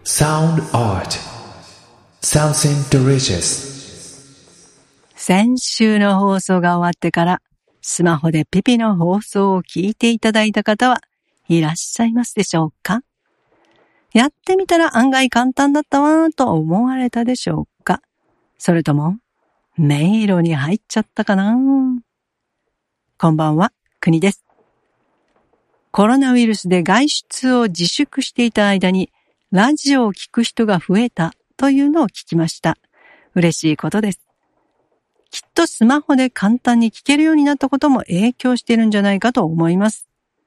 Sound Art Something Delicious 先週の放送が終わってからスマホでピピの放送を聞いていただいた方はいらっしゃいますでしょうか？やってみたら案外簡単だったわと思われたでしょうか？それとも迷路に入っちゃったかな？こんばんは、国です。コロナウイルスで外出を自粛していた間にラジオを聞く人が増えたというのを聞きました。嬉しいことです。きっとスマホで簡単に聞けるようになったことも影響しているんじゃないかと思います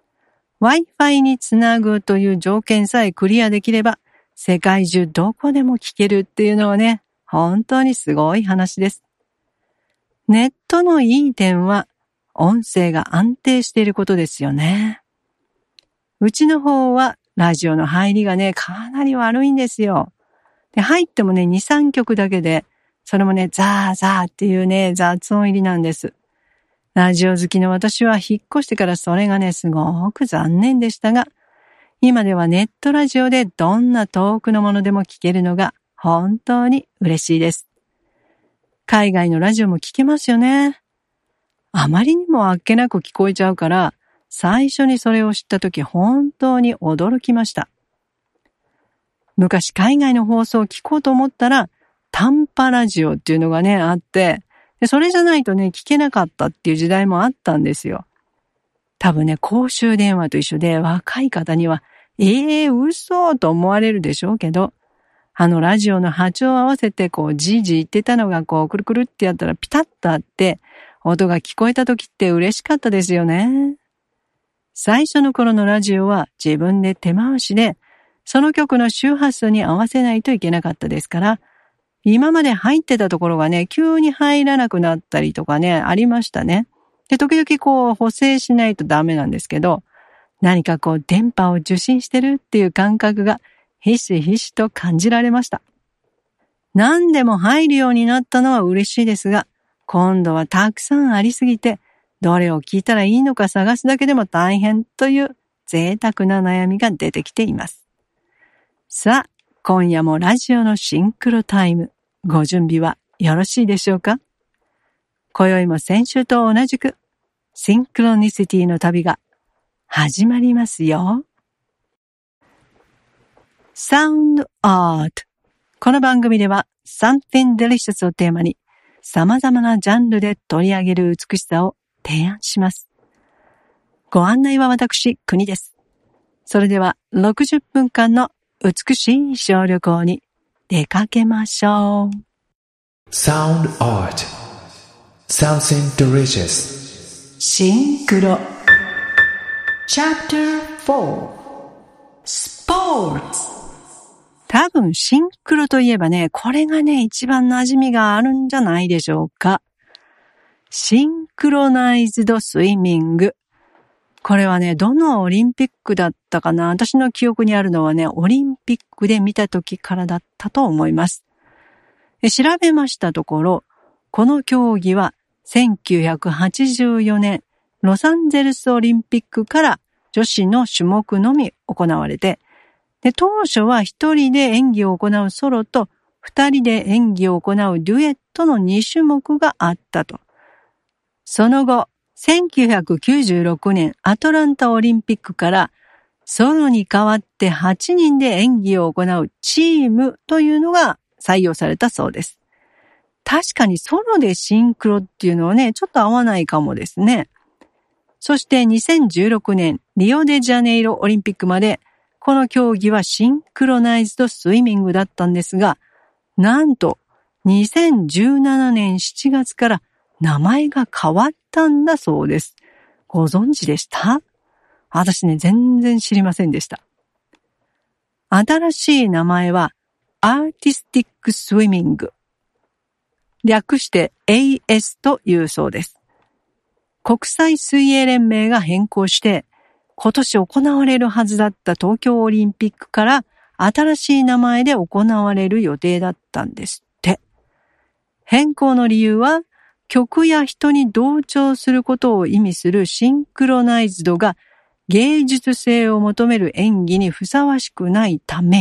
。Wi-Fi につなぐという条件さえクリアできれば、世界中どこでも聞けるっていうのはね、本当にすごい話です。ネットのいい点は、音声が安定していることですよね。うちの方は、ラジオの入りがね、かなり悪いんですよ。で、入ってもね、2、3曲だけで、それもね、ザーザーっていうね、雑音入りなんです。ラジオ好きの私は引っ越してからそれがね、すごく残念でしたが、今ではネットラジオでどんな遠くのものでも聞けるのが本当に嬉しいです。海外のラジオも聞けますよね。あまりにもあっけなく聞こえちゃうから、最初にそれを知ったとき本当に驚きました。昔海外の放送を聞こうと思ったら、短波ラジオっていうのがね、あって、でそれじゃないとね、聞けなかったっていう時代もあったんですよ。多分ね、公衆電話と一緒で若い方には、嘘と思われるでしょうけど、ラジオの波長を合わせてじいじ言ってたのがくるくるってやったらピタッとあって、音が聞こえた時って嬉しかったですよね。最初の頃のラジオは自分で手回しで、その曲の周波数に合わせないといけなかったですから、今まで入ってたところがね、急に入らなくなったりとかね、ありましたね。で、時々補正しないとダメなんですけど、何か電波を受信してるっていう感覚がひしひしと感じられました。何でも入るようになったのは嬉しいですが、今度はたくさんありすぎて、どれを聞いたらいいのか探すだけでも大変という贅沢な悩みが出てきています。さあ、今夜もラジオのシンクロタイム、ご準備はよろしいでしょうか？今宵も先週と同じく、シンクロニシティの旅が始まりますよ。Sound Art。この番組では Something Delicious をテーマに様々なジャンルで取り上げる美しさを提案します。ご案内は私、国です。それでは60分間の美しい小旅行に出かけましょう。 Sound Art Something Delicious シンクロ Chapter 4 Sports。 多分シンクロといえばね、これがね、一番馴染みがあるんじゃないでしょうか。シンクロナイズドスイミング。これはね、どのオリンピックだったかな？私の記憶にあるのはね、オリンピックで見た時からだったと思います。調べましたところ、この競技は1984年ロサンゼルスオリンピックから女子の種目のみ行われて、で当初は一人で演技を行うソロと二人で演技を行うデュエットの2種目があったと。その後、1996年アトランタオリンピックからソロに代わって8人で演技を行うチームというのが採用されたそうです。確かにソロでシンクロっていうのはね、ちょっと合わないかもですね。そして2016年リオデジャネイロオリンピックまでこの競技はシンクロナイズドスイミングだったんですが、なんと2017年7月から名前が変わったんだそうです。ご存知でした？私ね、全然知りませんでした。新しい名前はアーティスティックスイミング。略して AS というそうです。国際水泳連盟が変更して、今年行われるはずだった東京オリンピックから新しい名前で行われる予定だったんですって。変更の理由は、曲や人に同調することを意味するシンクロナイズドが芸術性を求める演技にふさわしくないため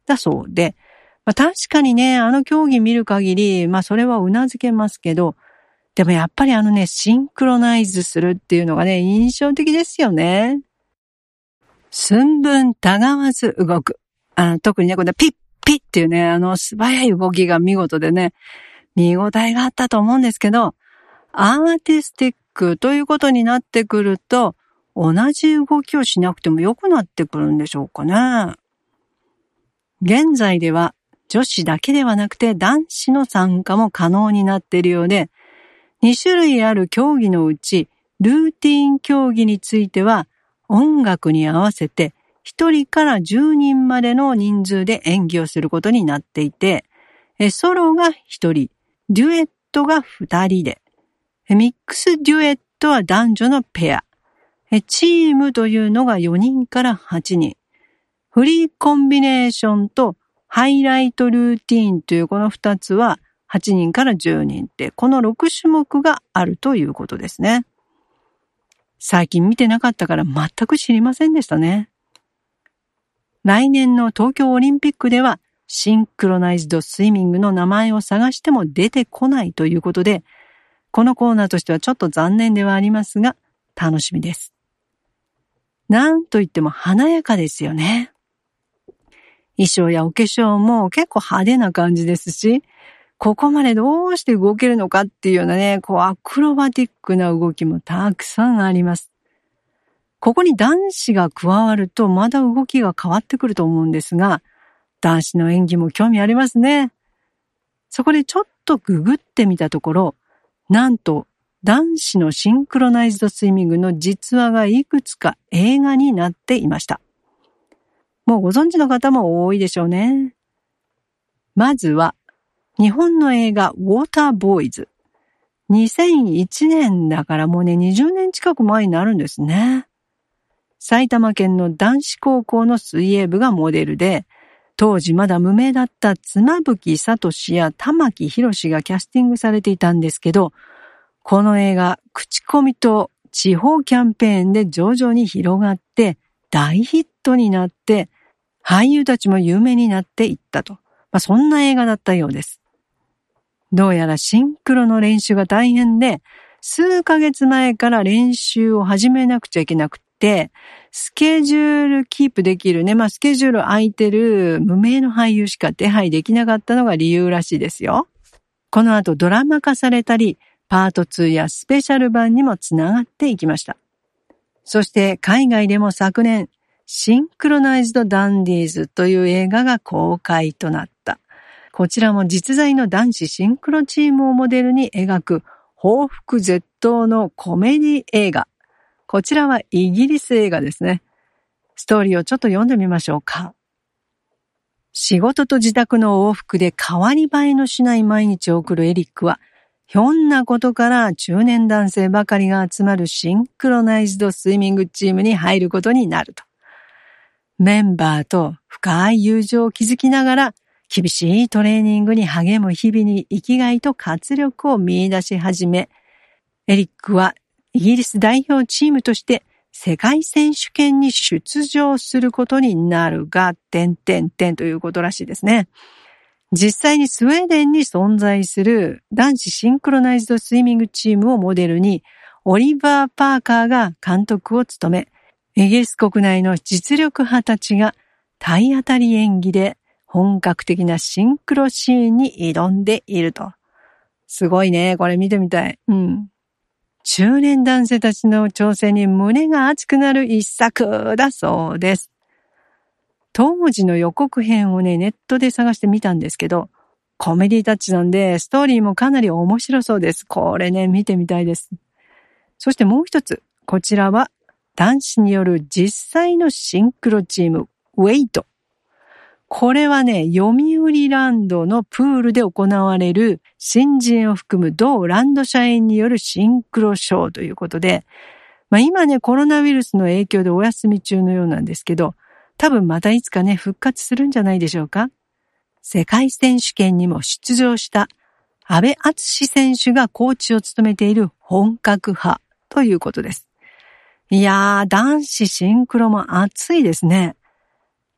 だそうで、確かにね、あの競技見る限り、それは頷けますけど、でもやっぱりシンクロナイズするっていうのがね、印象的ですよね。寸分たがわず動く。特にね、このピッピッっていうね、素早い動きが見事でね、見応えがあったと思うんですけど、アーティスティックということになってくると、同じ動きをしなくても良くなってくるんでしょうかね。現在では女子だけではなくて男子の参加も可能になっているようで、2種類ある競技のうち、ルーティン競技については、音楽に合わせて1人から10人までの人数で演技をすることになっていて、ソロが1人、デュエットが2人で、ミックスデュエットは男女のペア、チームというのが4人から8人、フリーコンビネーションとハイライトルーティーンというこの2つは8人から10人ってこの6種目があるということですね。最近見てなかったから全く知りませんでしたね。来年の東京オリンピックではシンクロナイズドスイミングの名前を探しても出てこないということで、このコーナーとしてはちょっと残念ではありますが楽しみです。なんといっても華やかですよね。衣装やお化粧も結構派手な感じですし、ここまでどうして動けるのかっていうようなね、アクロバティックな動きもたくさんあります。ここに男子が加わるとまだ動きが変わってくると思うんですが、男子の演技も興味ありますね。そこでちょっとググってみたところ、なんと男子のシンクロナイズドスイミングの実話がいくつか映画になっていました。もうご存知の方も多いでしょうね。まずは、日本の映画ウォーターボーイズ。2001年だからもうね、20年近く前になるんですね。埼玉県の男子高校の水泳部がモデルで、当時まだ無名だった妻夫木聡や玉木宏がキャスティングされていたんですけど、この映画、口コミと地方キャンペーンで徐々に広がって大ヒットになって俳優たちも有名になっていったと。そんな映画だったようです。どうやらシンクロの練習が大変で、数ヶ月前から練習を始めなくちゃいけなくて、スケジュールキープできるね、スケジュール空いてる無名の俳優しか手配できなかったのが理由らしいですよ。この後ドラマ化されたり、パート2やスペシャル版にもつながっていきました。そして海外でも昨年、シンクロナイズドダンディーズという映画が公開となった。こちらも実在の男子シンクロチームをモデルに描く報復絶倒のコメディ映画。こちらはイギリス映画ですね。ストーリーをちょっと読んでみましょうか。仕事と自宅の往復で変わり映えのしない毎日を送るエリックは、ひょんなことから中年男性ばかりが集まるシンクロナイズドスイミングチームに入ることになると。メンバーと深い友情を築きながら、厳しいトレーニングに励む日々に生きがいと活力を見出し始め、エリックはイギリス代表チームとして世界選手権に出場することになるが、ということらしいですね。実際にスウェーデンに存在する男子シンクロナイズドスイミングチームをモデルに、オリバー・パーカーが監督を務め、イギリス国内の実力派たちが体当たり演技で本格的なシンクロシーンに挑んでいると。すごいね。これ見てみたい。中年男性たちの挑戦に胸が熱くなる一作だそうです。当時の予告編をね、ネットで探してみたんですけど、コメディタッチなんで、ストーリーもかなり面白そうです。これね、見てみたいです。そしてもう一つ、こちらは男子による実際のシンクロチーム、ウェイト。これはね、読売ランドのプールで行われる新人を含む同ランド社員によるシンクロショーということで、今ね、コロナウイルスの影響でお休み中のようなんですけど、多分またいつかね、復活するんじゃないでしょうか。世界選手権にも出場した阿部淳選手がコーチを務めている本格派ということです。いやー、男子シンクロも熱いですね。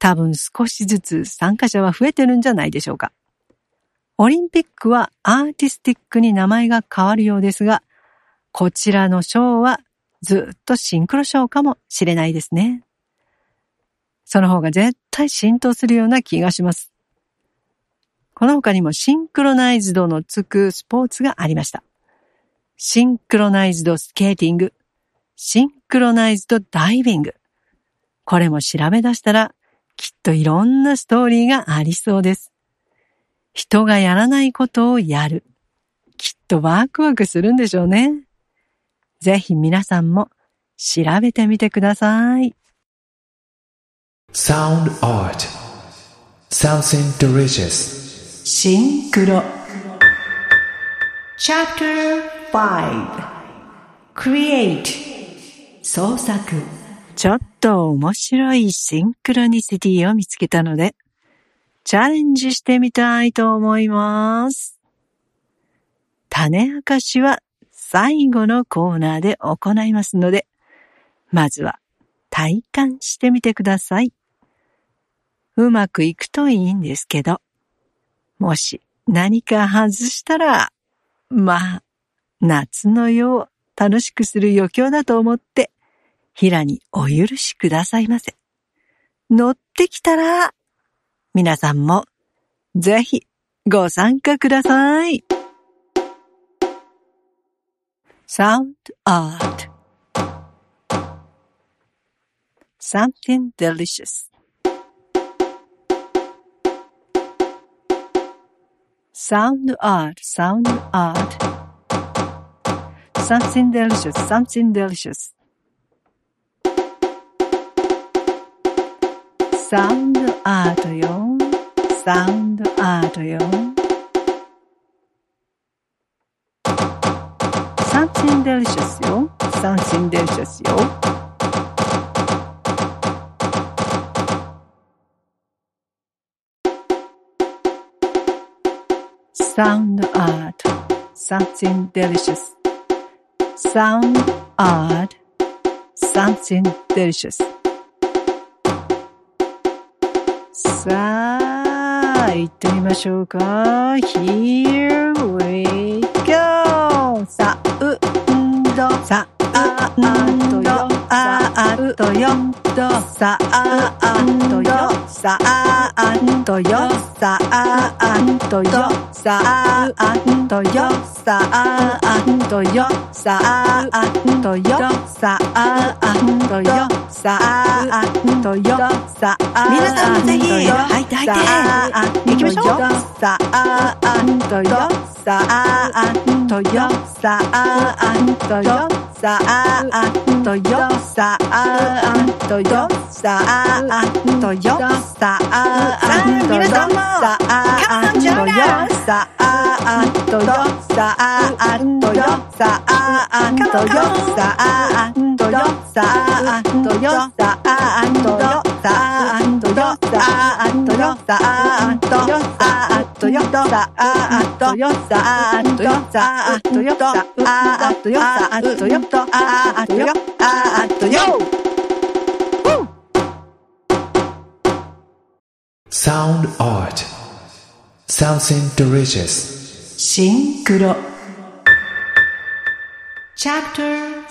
多分少しずつ参加者は増えてるんじゃないでしょうか。オリンピックはアーティスティックに名前が変わるようですが、こちらのショーはずっとシンクロショーかもしれないですね。その方が絶対浸透するような気がします。この他にもシンクロナイズドのつくスポーツがありました。シンクロナイズドスケーティング、シンクロナイズドダイビング。これも調べ出したらきっといろんなストーリーがありそうです。人がやらないことをやる。きっとワクワクするんでしょうね。ぜひ皆さんも調べてみてください。 Sound art. Something delicious. シンクロ Chapter 5 Create 創作。ちょっと面白いシンクロニシティを見つけたのでチャレンジしてみたいと思います。種明かしは最後のコーナーで行いますので、まずは体感してみてください。うまくいくといいんですけど、もし何か外したら、夏の夜を楽しくする余興だと思って、平にお許しくださいませ。乗ってきたら、皆さんもぜひご参加ください。Sound art. Something delicious. Sound art, sound art. Something delicious, something delicious. Sound art よ。サウンドアートよ。Something delicious よ。Something delicious よ。Sound art. Something delicious. Sound art. Something delicious. さあ、行ってみましょうか。Here we go! サウンド、サアートよ、アートよ、サアートよ、サアートよ、サアートよ、サアートよ、サアートよ、サアートよ、サアートよ、サアートよ、サアートよ、皆さんもぜひ入って入って行きましょう。サアートよ、サアートよ、サアートよ、サアートよ、サアートよ、サアートよ、サアートよ、皆さんもサアートよ、サアートよ、サアートよ、サアートよ、サアートよ、サアートよ、サアートよ、サアートよ、サアートよ、サアートよ、サアートよ、サアートよ、サアートよ、サアートよ、サアートよ、サアートよ、サアートよ、アートよ。 Sound art. Something delicious. シンクロ Chapter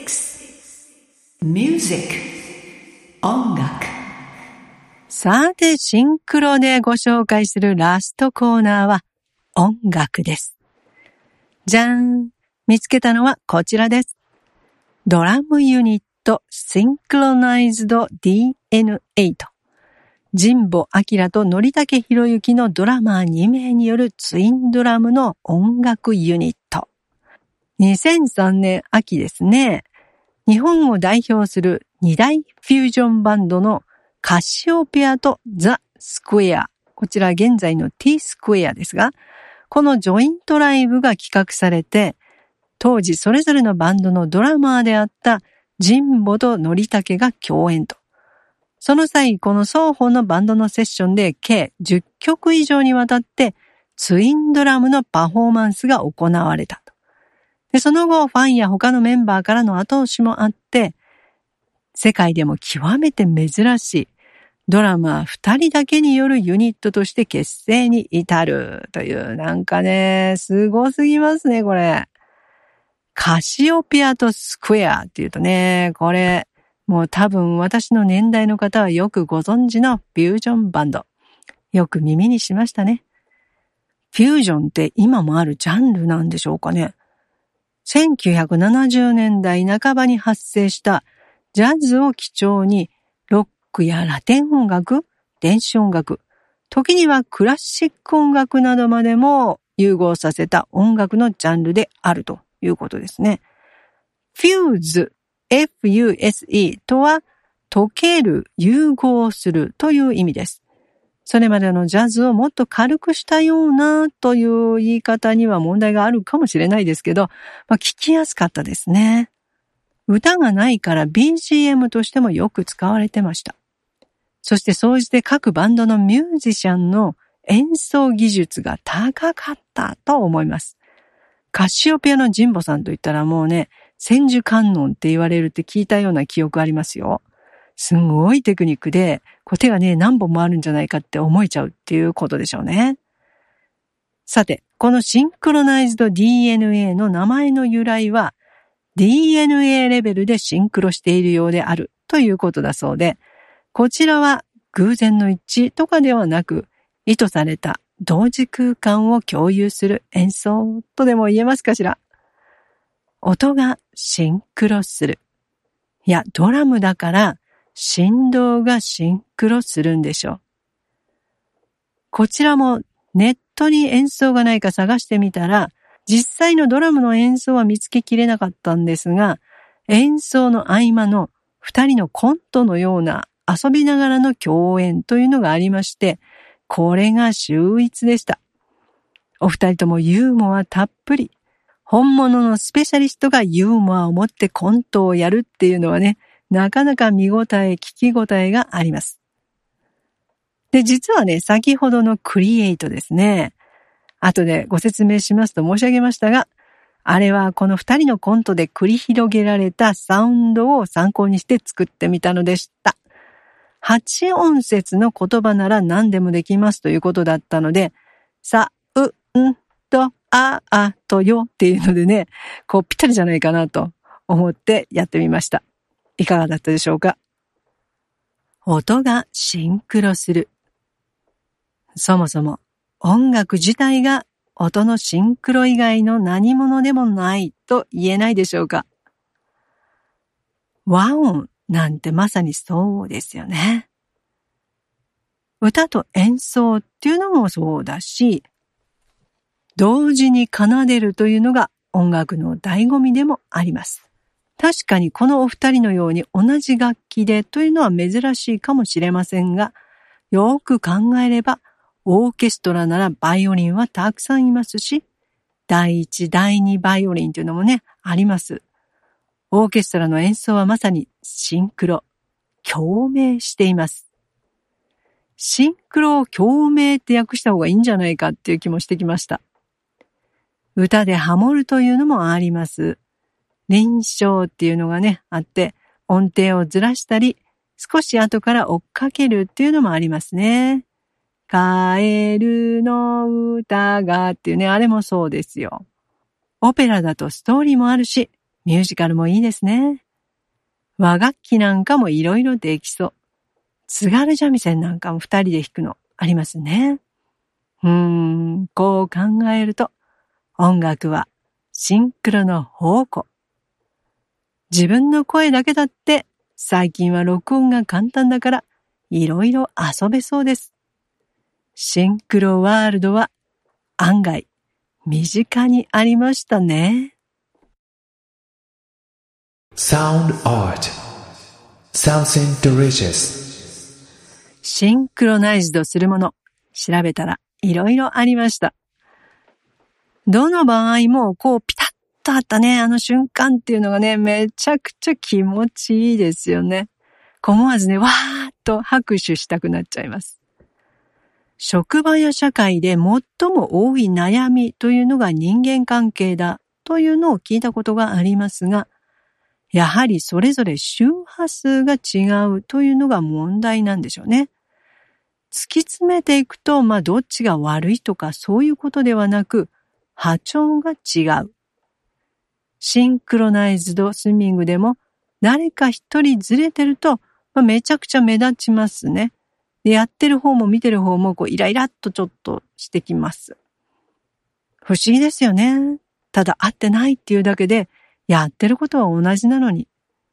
6 Music 音楽。さて、シンクロでご紹介するラストコーナーは音楽です。じゃん！見つけたのはこちらです。ドラムユニットシンクロナイズド DNA と神保明と則武博之のドラマー2名によるツインドラムの音楽ユニット。2003年秋ですね。日本を代表する2大フュージョンバンドのカシオペアとザ・スクエア。こちら現在の T スクエアですが、このジョイントライブが企画されて、当時それぞれのバンドのドラマーであった神保と則武が共演と。その際、この双方のバンドのセッションで計10曲以上にわたってツインドラムのパフォーマンスが行われたと。で、その後、ファンや他のメンバーからの後押しもあって、世界でも極めて珍しいドラマー2人だけによるユニットとして結成に至るという、なんかね、すごすぎますね、これ。カシオペアとスクエアっていうとね、これ、もう多分私の年代の方はよくご存知のフュージョンバンド。よく耳にしましたね。フュージョンって今もあるジャンルなんでしょうかね。1970年代半ばに発生したジャズを基調にロックやラテン音楽、電子音楽、時にはクラシック音楽などまでも融合させた音楽のジャンルであるということですね。fuse、F-U-S-E とは溶ける、融合するという意味です。それまでのジャズをもっと軽くしたようなという言い方には問題があるかもしれないですけど、聞きやすかったですね。歌がないから BGM としてもよく使われてました。そして総じて各バンドのミュージシャンの演奏技術が高かったと思います。カシオペアのジンボさんといったらもうね、千手観音って言われるって聞いたような記憶ありますよ。すごいテクニックで、手がね、何本もあるんじゃないかって思えちゃうっていうことでしょうね。さて、このシンクロナイズド DNA の名前の由来は、DNA レベルでシンクロしているようであるということだそうで、こちらは偶然の一致とかではなく、意図された同時空間を共有する演奏とでも言えますかしら。音がシンクロする。いや、ドラムだから振動がシンクロするんでしょう。こちらもネットに演奏がないか探してみたら、実際のドラムの演奏は見つけきれなかったんですが、演奏の合間の二人のコントのような遊びながらの共演というのがありまして、これが秀逸でした。お二人ともユーモアたっぷり。本物のスペシャリストがユーモアを持ってコントをやるっていうのはね、なかなか見応え、聞き応えがあります。で、実はね、先ほどのクリエイトですね。後でご説明しますと申し上げましたが、あれはこの二人のコントで繰り広げられたサウンドを参考にして作ってみたのでした。8音節の言葉なら何でもできますということだったので、さ、う、ん、と、あ、あ、と、よっていうのでね、ぴったりじゃないかなと思ってやってみました。いかがだったでしょうか？音がシンクロする。そもそも音楽自体が音のシンクロ以外の何物でもないと言えないでしょうか。和音なんてまさにそうですよね。歌と演奏っていうのもそうだし、同時に奏でるというのが音楽の醍醐味でもあります。確かにこのお二人のように同じ楽器でというのは珍しいかもしれませんが、よく考えればオーケストラならバイオリンはたくさんいますし、第一、第二バイオリンというのもね、あります。オーケストラの演奏はまさにシンクロ、共鳴しています。シンクロを共鳴って訳した方がいいんじゃないかっていう気もしてきました。歌でハモるというのもあります。臨唱っていうのがね、あって、音程をずらしたり、少し後から追っかけるっていうのもありますね。カエルの歌がっていうね、あれもそうですよ。オペラだとストーリーもあるし、ミュージカルもいいですね。和楽器なんかもいろいろできそう。津軽三味線なんかも二人で弾くのありますね。こう考えると、音楽はシンクロの宝庫。自分の声だけだって最近は録音が簡単だからいろいろ遊べそうです。シンクロワールドは案外身近にありましたね。 Sound art. Something delicious. シンクロナイズドするもの、調べたらいろいろありました。どの場合もピタッとあったね、あの瞬間っていうのがね、めちゃくちゃ気持ちいいですよね。思わずね、わーっと拍手したくなっちゃいます。職場や社会で最も多い悩みというのが人間関係だというのを聞いたことがありますが、 やはりそれぞれ周波数が違うというのが問題なんでしょうね。突き詰めていくと、どっちが悪いとかそういうことではなく、波長が違う。シンクロナイズドスイミングでも誰か一人ずれてると、めちゃくちゃ目立ちますね。で、やってる方も見てる方もイライラっとちょっとしてきます。不思議ですよね。ただ合ってないっていうだけで、やってることは同じなのに。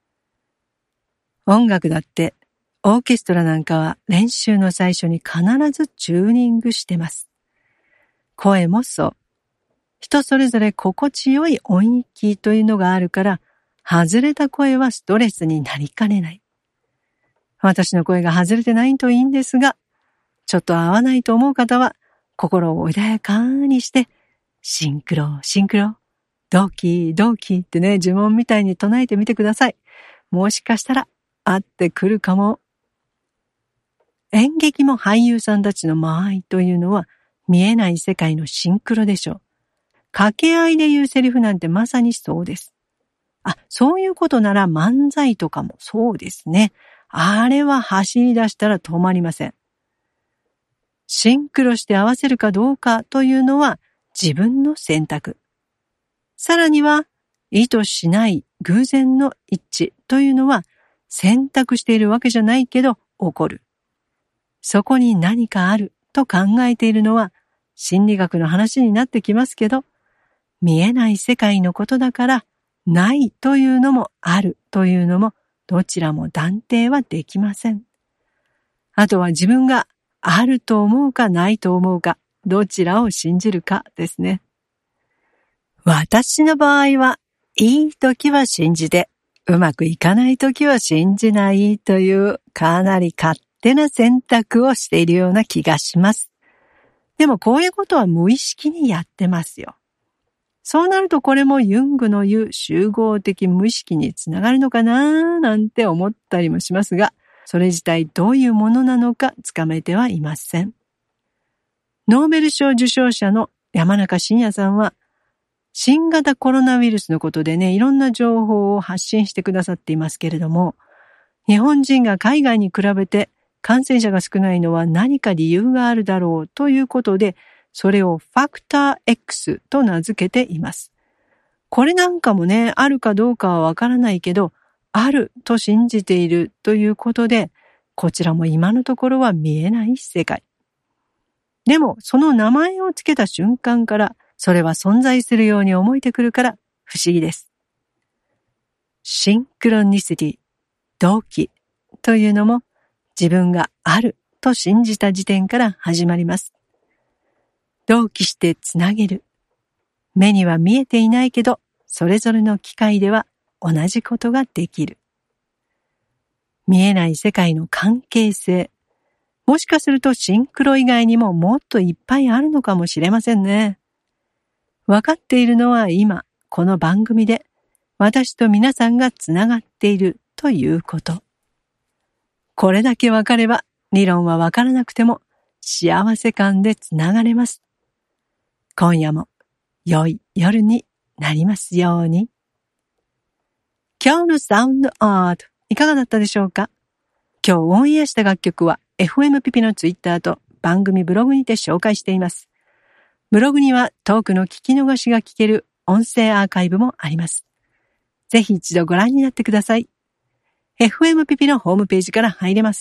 音楽だって、オーケストラなんかは練習の最初に必ずチューニングしてます。声もそう。人それぞれ心地よい音域というのがあるから、外れた声はストレスになりかねない。私の声が外れてないといいんですが、ちょっと合わないと思う方は、心を穏やかにして、シンクロ、シンクロ、ドキドキってね、呪文みたいに唱えてみてください。もしかしたら合ってくるかも。演劇も俳優さんたちの間合いというのは見えない世界のシンクロでしょう。掛け合いで言うセリフなんてまさにそうです。そういうことなら漫才とかもそうですね。あれは走り出したら止まりません。シンクロして合わせるかどうかというのは自分の選択。さらには意図しない偶然の一致というのは選択しているわけじゃないけど起こる。そこに何かあると考えているのは心理学の話になってきますけど、見えない世界のことだからないというのもあるというのもどちらも断定はできません。あとは自分があると思うかないと思うか、どちらを信じるかですね。私の場合は、いい時は信じて、うまくいかない時は信じないというかなり勝手な選択をしているような気がします。でもこういうことは無意識にやってますよ。そうなるとこれもユングの言う集合的無意識につながるのかななんて思ったりもしますが、それ自体どういうものなのかつかめてはいません。ノーベル賞受賞者の山中伸弥さんは、新型コロナウイルスのことでね、いろんな情報を発信してくださっていますけれども、日本人が海外に比べて感染者が少ないのは何か理由があるだろうということで、それをファクター X と名付けています。これなんかもね、あるかどうかはわからないけど、あると信じているということで、こちらも今のところは見えない世界。でも、その名前をつけた瞬間から、それは存在するように思えてくるから不思議です。シンクロニシティ、同期というのも自分があると信じた時点から始まります。同期してつなげる。目には見えていないけど、それぞれの機会では同じことができる。見えない世界の関係性。もしかするとシンクロ以外にももっといっぱいあるのかもしれませんね。わかっているのは今、この番組で私と皆さんがつながっているということ。これだけわかれば、理論はわからなくても幸せ感でつながれます。今夜も良い夜になりますように。今日のサウンドアートいかがだったでしょうか？今日オンエアした楽曲は FM ピピのツイッターと番組ブログにて紹介しています。ブログにはトークの聞き逃しが聞ける音声アーカイブもあります。ぜひ一度ご覧になってください。FM ピピのホームページから入れます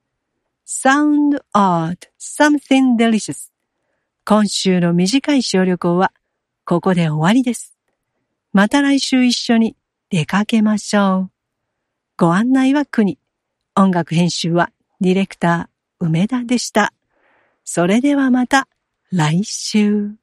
。Sound Art Something Delicious。今週の短い小旅行はここで終わりです。また来週一緒に出かけましょう。ご案内は国。音楽編集はディレクター梅田でした。それではまた来週。